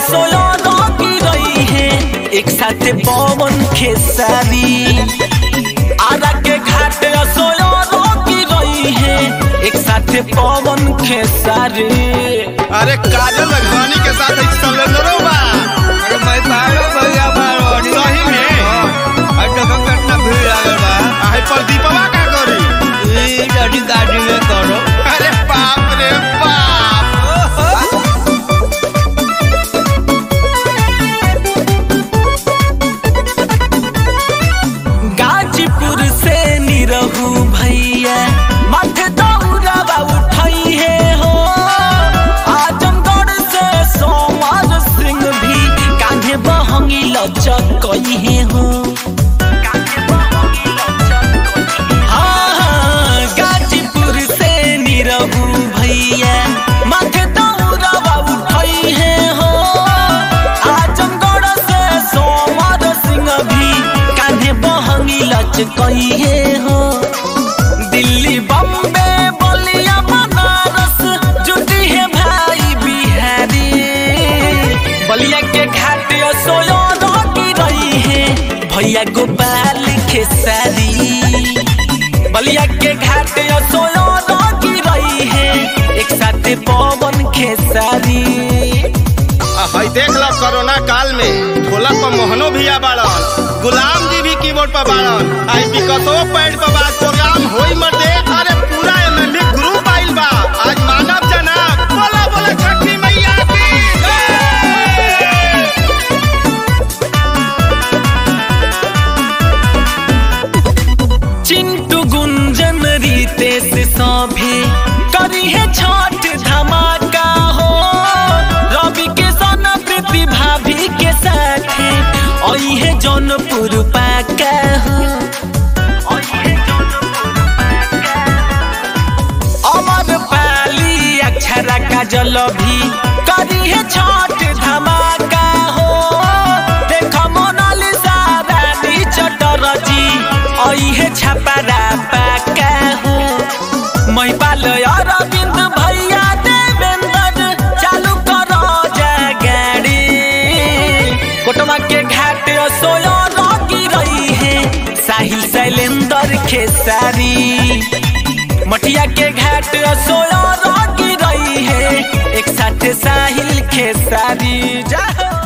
सोया की रही है एक साथ पवन खेसारी। आरा के घाट सोया की रही है एक साथ पवन खेसारी। अरे काजल राघवानी के साथ एक सलेंडरो बा। अरे मैं बारो भैया बारो सही में अटक कितना भीड़ लागल बा। आई पर दीपवा का करी ई जड़ी गाड़ी में करो। अरे बाप रे बाप। गाजीपुर से निरहू भैया माथे दौड़ावा उठाई है हो। आजमगढ़ से सोमवार सिंह भी कान्हे बहंगी लचकई है हो। हाँ, गाजीपुर से निरहू भैया माथे दौड़ावा उठाई है हो। आजमगढ़ से सोमवार सिंह भी कान्हे बहंगी लचकई है हो। दिल्ली बम्बे बलिया बनारस जुटी है भाई बिहारी। बलिया के घाट सोया की रही है भैया गोपाल खेसारी। बलिया के घाट सोया की रही है एक साथ पवन खेसारी। भाई देख लो कोरोना काल में ढोलक पर मोहनो भैया बाड़न, गुलाम जी भी कीबोर्ड पर बाड़न। आई पिकतो पैड पर बात प्रोग्राम होई मर दे। अरे पूरा एमएलए ग्रुप आइल बा। आज मानव जनाब बोला बोला छठी मैया की चिंटू गुंजन रितेश सभे करी है छठ धमाका हो। रवि के सन प्रीति भाभी के साथ आई है जौनपुर पाका हो। अमर पाली अक्षरा काजल भी करी है छठ धमाका हो। देखो मोनालिसा रानी चटर्जी आई है छपरा पाका हो। महिपाल अरविंद भैया देवेंद्र चालू करो जा गाड़ी। कोटवा के घाट सोया की रही है साहिल शैलेंद्र खेसारी। मटिया के घाट सोया की रही है एक साथ साहिल खेसारी। जा